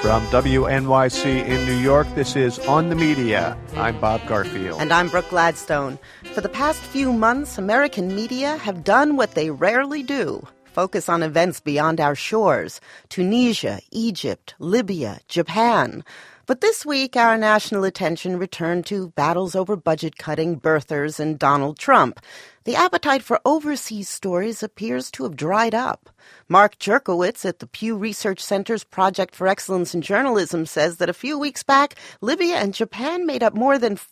From WNYC in New York, this is On the Media. I'm Bob Garfield. And I'm Brooke Gladstone. For the past few months, American media have done what they rarely do. Focus on events beyond our shores. Tunisia, Egypt, Libya, Japan. But this week, our national attention returned to battles over budget-cutting, birthers, and Donald Trump. The appetite for overseas stories appears to have dried up. Mark Jerkowitz at the Pew Research Center's Project for Excellence in Journalism says that a few weeks back, Libya and Japan made up more than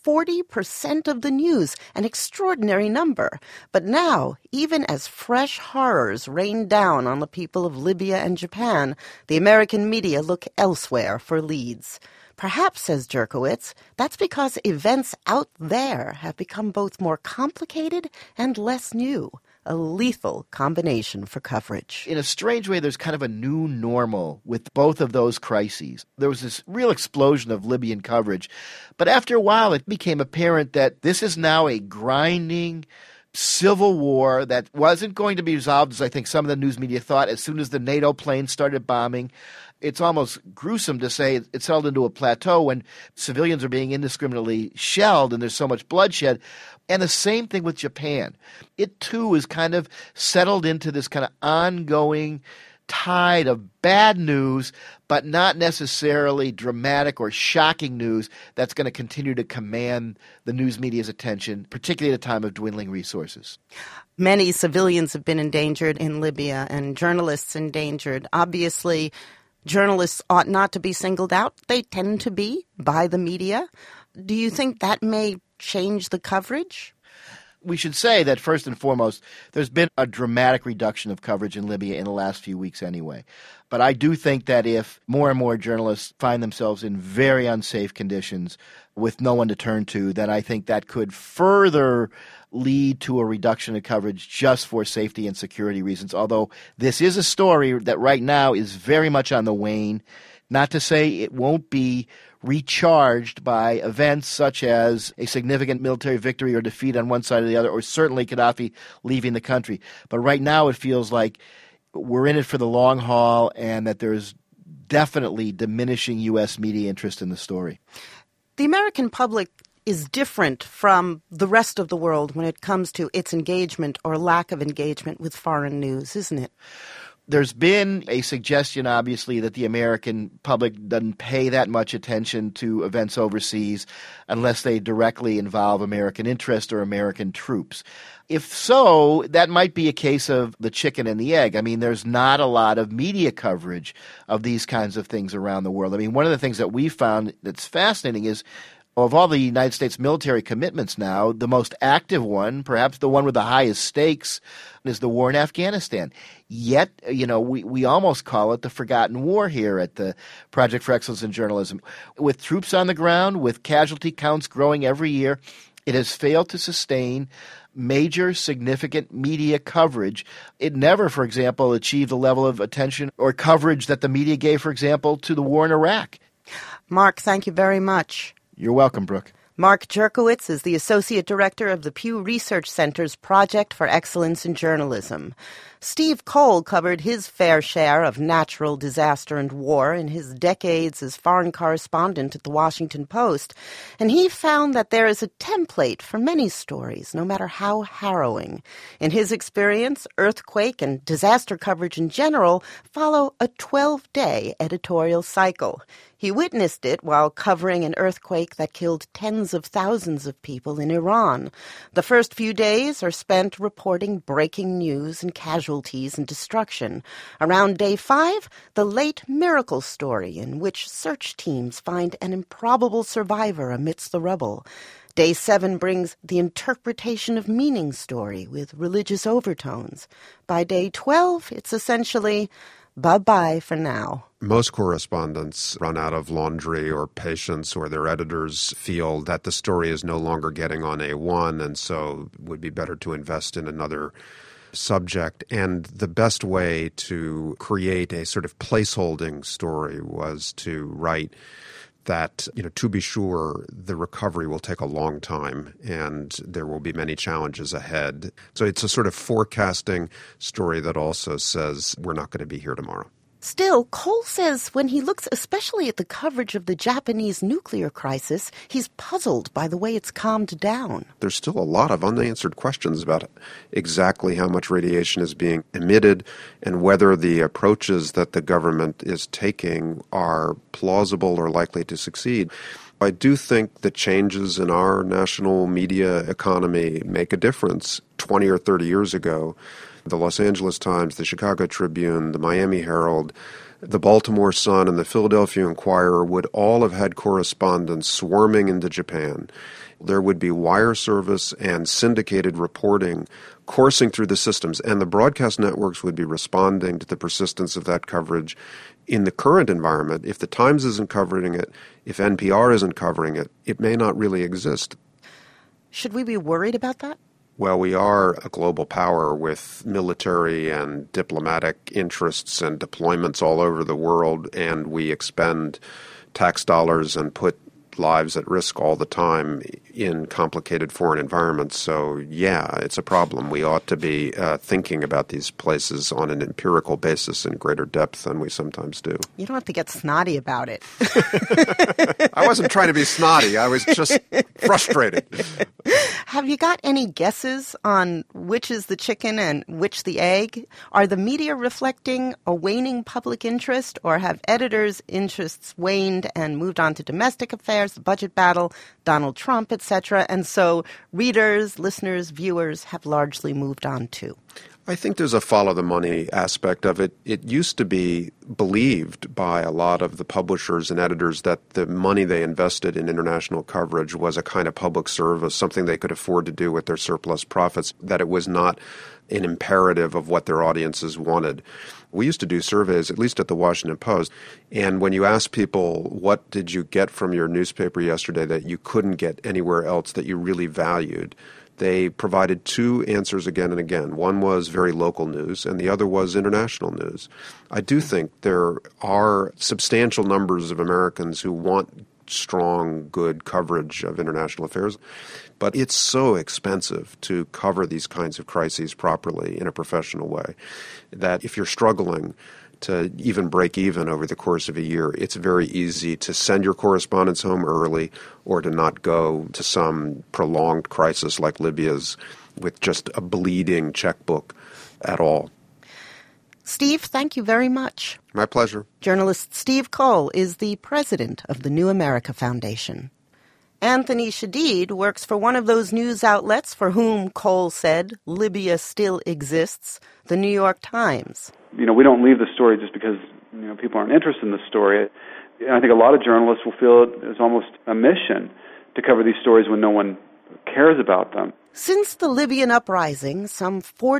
40% of the news, an extraordinary number. But now, even as fresh horrors rain down on the people of Libya and Japan, the American media look elsewhere for leads. Perhaps, says Jerkowitz, that's because events out there have become both more complicated and less new, a lethal combination for coverage. In a strange way, there's kind of a new normal with both of those crises. There was this real explosion of Libyan coverage, but after a while it became apparent that this is now a grinding civil war that wasn't going to be resolved, as I think some of the news media thought, as soon as the NATO planes started bombing. It's almost gruesome to say it settled into a plateau when civilians are being indiscriminately shelled and there's so much bloodshed. And the same thing with Japan. It, too, is kind of settled into this kind of ongoing tide of bad news, but not necessarily dramatic or shocking news that's going to continue to command the news media's attention, particularly at a time of dwindling resources. Many civilians have been endangered in Libya and journalists endangered. Obviously, journalists ought not to be singled out. They tend to be by the media. Do you think that may change the coverage? We should say that, first and foremost, there's been a dramatic reduction of coverage in Libya in the last few weeks anyway. But I do think that if more and more journalists find themselves in very unsafe conditions with no one to turn to, then I think that could further lead to a reduction of coverage just for safety and security reasons, although this is a story that right now is very much on the wane. Not to say it won't be recharged by events such as a significant military victory or defeat on one side or the other, or certainly Gaddafi leaving the country. But right now it feels like we're in it for the long haul and that there's definitely diminishing U.S. media interest in the story. The American public is different from the rest of the world when it comes to its engagement or lack of engagement with foreign news, isn't it? There's been a suggestion, obviously, that the American public doesn't pay that much attention to events overseas unless they directly involve American interest or American troops. If so, that might be a case of the chicken and the egg. I mean, there's not a lot of media coverage of these kinds of things around the world. I mean, one of the things that we found that's fascinating is of all the United States military commitments now, the most active one, perhaps the one with the highest stakes, is the war in Afghanistan. Yet, we almost call it the forgotten war here at the Project for Excellence in Journalism. With troops on the ground, with casualty counts growing every year, it has failed to sustain major, significant media coverage. It never, for example, achieved the level of attention or coverage that the media gave, for example, to the war in Iraq. Mark, thank you very much. You're welcome, Brooke. Mark Jerkowitz is the Associate Director of the Pew Research Center's Project for Excellence in Journalism. Steve Cole covered his fair share of natural disaster and war in his decades as foreign correspondent at the Washington Post, and he found that there is a template for many stories, no matter how harrowing. In his experience, earthquake and disaster coverage in general follow a 12-day editorial cycle. He witnessed it while covering an earthquake that killed tens of thousands of people in Iran. The first few days are spent reporting breaking news and casualties and destruction. Around day 5, the late miracle story in which search teams find an improbable survivor amidst the rubble. Day 7 brings the interpretation of meaning story with religious overtones. By day 12, it's essentially bye-bye for now. Most correspondents run out of laundry or patience, or their editors feel that the story is no longer getting on A1, and so it would be better to invest in another subject. And the best way to create a sort of placeholding story was to write that, to be sure, the recovery will take a long time and there will be many challenges ahead. So it's a sort of forecasting story that also says we're not going to be here tomorrow. Still, Cole says when he looks especially at the coverage of the Japanese nuclear crisis, he's puzzled by the way it's calmed down. There's still a lot of unanswered questions about exactly how much radiation is being emitted and whether the approaches that the government is taking are plausible or likely to succeed. I do think that changes in our national media economy make a difference. 20 or 30 years ago, the Los Angeles Times, the Chicago Tribune, the Miami Herald, the Baltimore Sun, and the Philadelphia Inquirer would all have had correspondents swarming into Japan. There would be wire service and syndicated reporting coursing through the systems, and the broadcast networks would be responding to the persistence of that coverage. In the current environment, if the Times isn't covering it, if NPR isn't covering it, it may not really exist. Should we be worried about that? Well, we are a global power with military and diplomatic interests and deployments all over the world, and we expend tax dollars and put lives at risk all the time in complicated foreign environments. So, yeah, it's a problem. We ought to be thinking about these places on an empirical basis in greater depth than we sometimes do. You don't have to get snotty about it. I wasn't trying to be snotty. I was just frustrated. Have you got any guesses on which is the chicken and which the egg? Are the media reflecting a waning public interest, or have editors' interests waned and moved on to domestic affairs, the budget battle, Donald Trump, etc., and so readers, listeners, viewers have largely moved on too? I think there's a follow-the-money aspect of it. It used to be believed by a lot of the publishers and editors that the money they invested in international coverage was a kind of public service, something they could afford to do with their surplus profits, that it was not an imperative of what their audiences wanted. We used to do surveys, at least at the Washington Post, and when you ask people, what did you get from your newspaper yesterday that you couldn't get anywhere else that you really valued, they provided two answers again and again. One was very local news, and the other was international news. I do think there are substantial numbers of Americans who want strong, good coverage of international affairs, but it's so expensive to cover these kinds of crises properly in a professional way that if you're struggling to even break even over the course of a year, it's very easy to send your correspondents home early or to not go to some prolonged crisis like Libya's with just a bleeding checkbook at all. Steve, thank you very much. My pleasure. Journalist Steve Cole is the president of the New America Foundation. Anthony Shadid works for one of those news outlets for whom, Cole said, Libya still exists, the New York Times. We don't leave the story just because people aren't interested in the story. I think a lot of journalists will feel it is almost a mission to cover these stories when no one cares about them. Since the Libyan uprising, some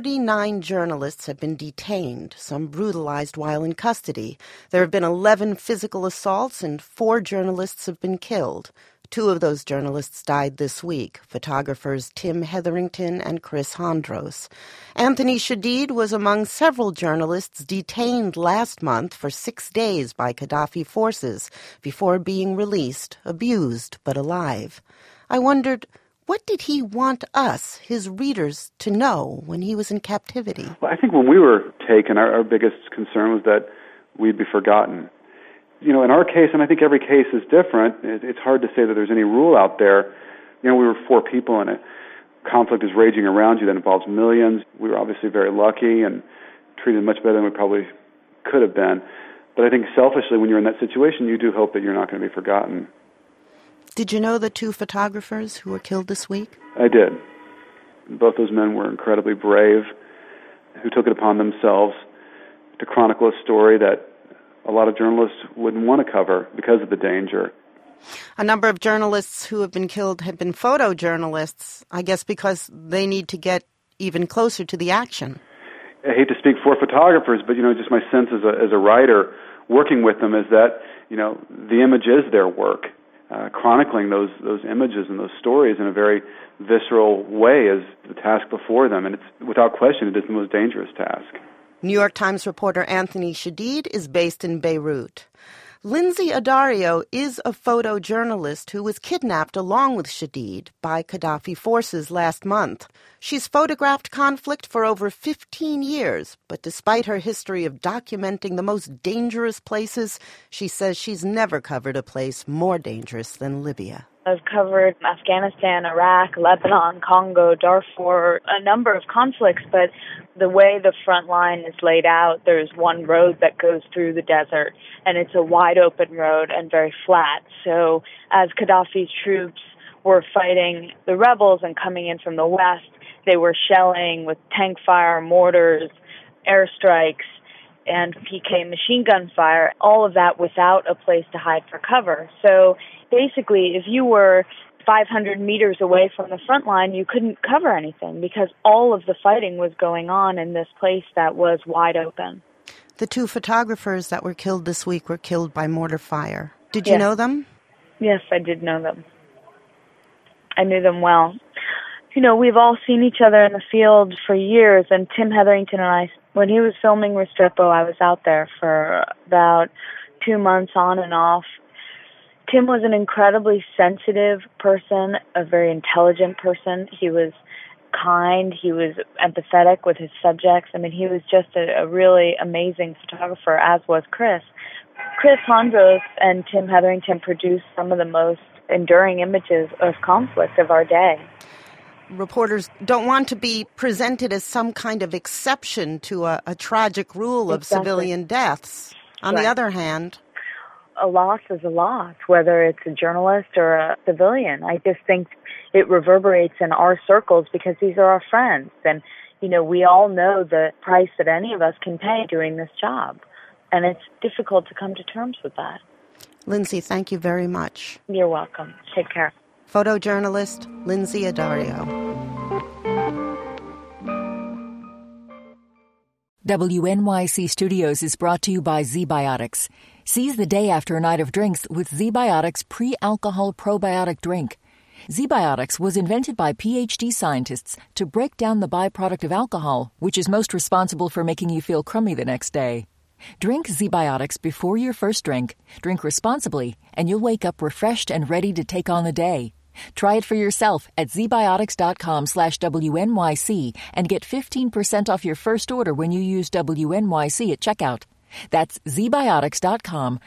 49 journalists have been detained, some brutalized while in custody. There have been 11 physical assaults and 4 journalists have been killed. 2 of those journalists died this week, photographers Tim Hetherington and Chris Hondros. Anthony Shadid was among several journalists detained last month for 6 days by Gaddafi forces before being released, abused but alive. I wondered, what did he want us, his readers, to know when he was in captivity? Well, I think when we were taken, our biggest concern was that we'd be forgotten. In our case, and I think every case is different, it's hard to say that there's any rule out there. We were 4 people in it. Conflict is raging around you that involves millions. We were obviously very lucky and treated much better than we probably could have been. But I think selfishly, when you're in that situation, you do hope that you're not going to be forgotten. Did you know the 2 photographers who were killed this week? I did. Both those men were incredibly brave, who took it upon themselves to chronicle a story that a lot of journalists wouldn't want to cover because of the danger. A number of journalists who have been killed have been photojournalists, I guess because they need to get even closer to the action. I hate to speak for photographers, but just my sense as a writer working with them is that the image is their work. Chronicling those images and those stories in a very visceral way is the task before them, and it's without question it is the most dangerous task. New York Times reporter Anthony Shadid is based in Beirut. Lindsay Addario is a photojournalist who was kidnapped along with Shadid by Gaddafi forces last month. She's photographed conflict for over 15 years, but despite her history of documenting the most dangerous places, she says she's never covered a place more dangerous than Libya. I've covered Afghanistan, Iraq, Lebanon, Congo, Darfur, a number of conflicts, but the way the front line is laid out, there's one road that goes through the desert, and it's a wide open road and very flat. So as Gaddafi's troops were fighting the rebels and coming in from the west, they were shelling with tank fire, mortars, airstrikes, and PK machine gun fire, all of that without a place to hide for cover. So basically, if you were 500 meters away from the front line, you couldn't cover anything because all of the fighting was going on in this place that was wide open. The two photographers that were killed this week were killed by mortar fire. Did you know them? Yes, I did know them. I knew them well. You know, we've all seen each other in the field for years, and Tim Hetherington and I, when he was filming Restrepo, I was out there for about 2 months on and off. Tim was an incredibly sensitive person, a very intelligent person. He was kind. He was empathetic with his subjects. I mean, he was just a really amazing photographer, as was Chris. Chris Hondros and Tim Hetherington produced some of the most enduring images of conflict of our day. Reporters don't want to be presented as some kind of exception to a tragic rule of civilian deaths. On the other hand, a loss is a loss, whether it's a journalist or a civilian. I just think it reverberates in our circles because these are our friends. And, you know, we all know the price that any of us can pay doing this job. And it's difficult to come to terms with that. Lindsay, thank you very much. You're welcome. Take care. Photojournalist Lindsay Addario. WNYC Studios is brought to you by ZBiotics. Seize the day after a night of drinks with ZBiotics pre-alcohol probiotic drink. ZBiotics was invented by PhD scientists to break down the byproduct of alcohol, which is most responsible for making you feel crummy the next day. Drink ZBiotics before your first drink, drink responsibly, and you'll wake up refreshed and ready to take on the day. Try it for yourself at zbiotics.com/WNYC and get 15% off your first order when you use WNYC at checkout. That's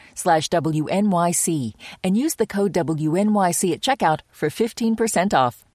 zbiotics.com/WNYC and use the code WNYC at checkout for 15% off.